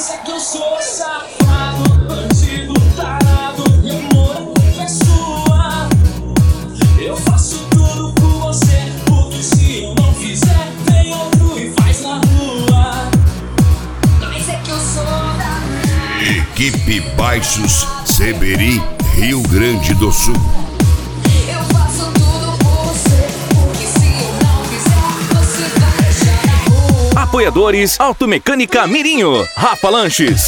Mas é que eu sou safado, bandido, tarado, e amor é sua. Eu faço tudo por você, porque se eu não fizer, vem outro e faz na rua. Mas é que eu sou da... Equipe Baixos Seberi, Rio Grande do Sul. Eu faço tudo por você, porque se eu não fizer, você vai deixar na rua. Apoiadores Automecânica Mirinho, Rafa Lanches.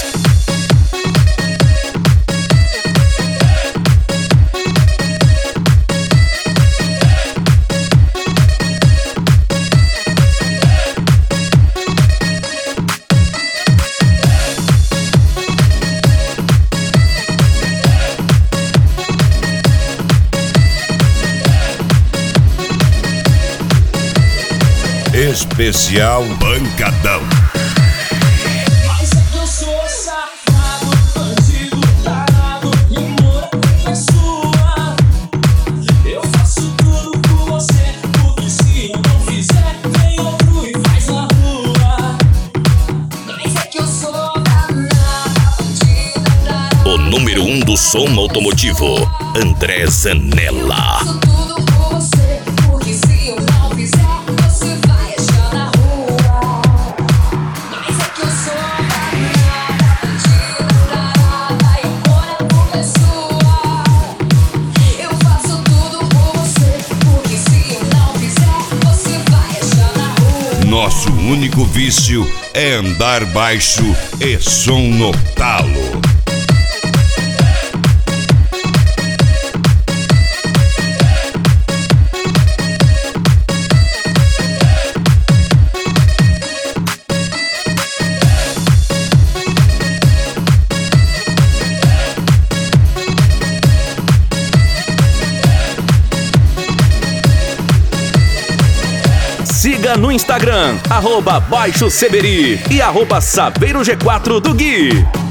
Especial Bancadão. Mas é que eu sou safado, bandido, tarado, e amor é sua. Eu faço tudo por você, porque se eu não fizer, vem outro e faz na rua. Mas é que eu sou danada, bandida, tarada. O número 1 do som automotivo, André Zanella. Faço tudo por você, porque se eu não fizer, você vai achar na rua. Mas é que eu sou danada, bandida, tarada, e agora é sua. Eu faço tudo por você, porque se eu não fizer, você vai achar na rua. Nosso único vício é andar baixo e som no talo. Siga no Instagram, @BaixoSeberi e @SaveirosG4 do Gui.